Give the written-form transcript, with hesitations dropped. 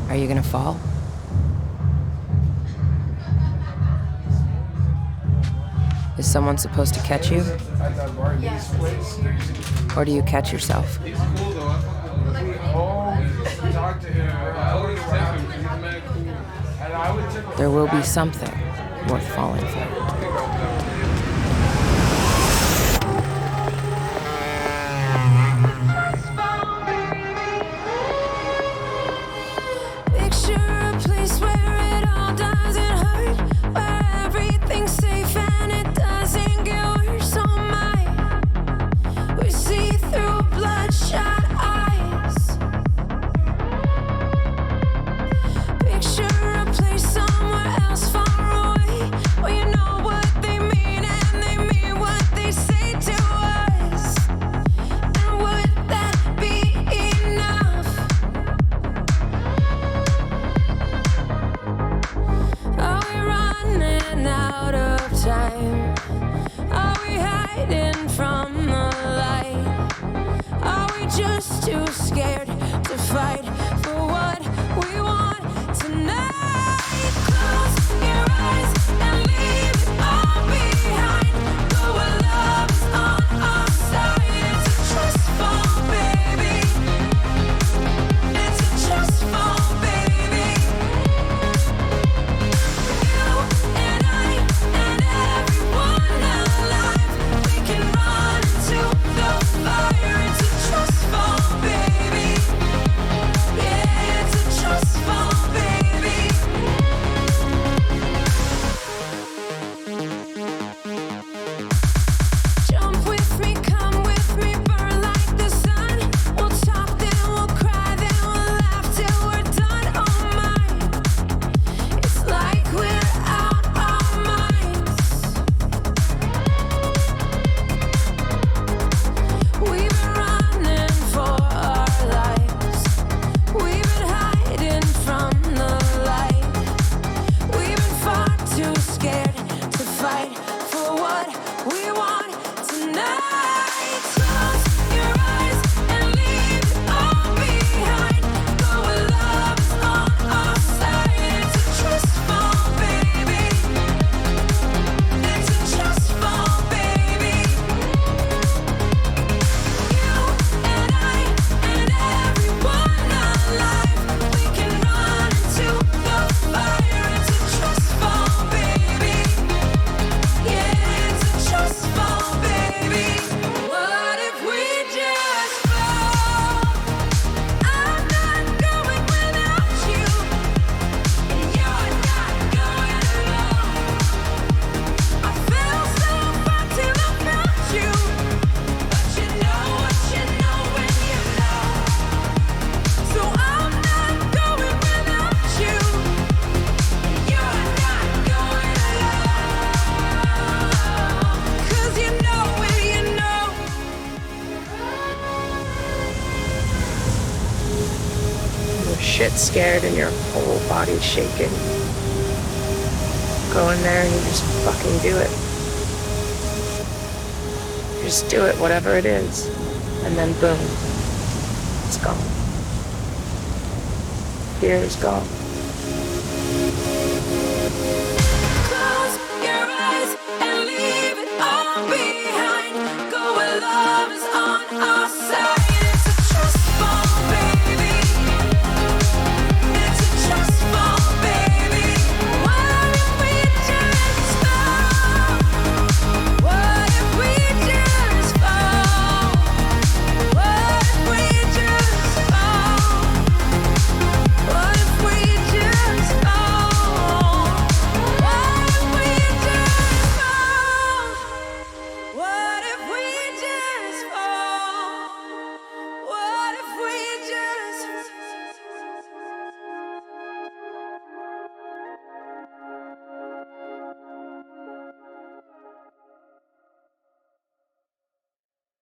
Are you gonna fall? Is someone supposed to catch you? Or do you catch yourself? There will be something worth falling for. Too scared to fight for what we want tonight. Close your eyes and leave it all behind. Go where love is on our side. It's a trust fall, baby. It's a trust fall, baby. You and I and everyone alive, we can run into the fire. It's a trust fall, baby. Yeah, it's a trust fall, baby. Jump with me, come with me, burn like the sun. We'll talk, then we'll cry, then we'll laugh till we're done. Oh my, it's like we're out our minds. We've been running for our lives. We've been hiding from the light. We've been far too scared to fight for what we want tonight. Close your eyes and leave it all behind. Go where love is on our side. It's a trust fall, baby. It's a trust fall, baby. You and I and everyone alive, we can run into the fire. It's a trust fall, baby. Yeah, it's a trust fall, baby. What if we just fall? I'm not going without you, and you're not going alone. I fell so far till I found you, but you know what you know when you know. So I'm not going without you, and you're not going alone. 'Cause you know when you know. You're shit scared and your whole body's shaking. Go in there and you just fucking do it. Just do it, whatever it is. And then boom, it's gone. Fear is gone. Close your eyes and leave it all behind. Go where love is on our side.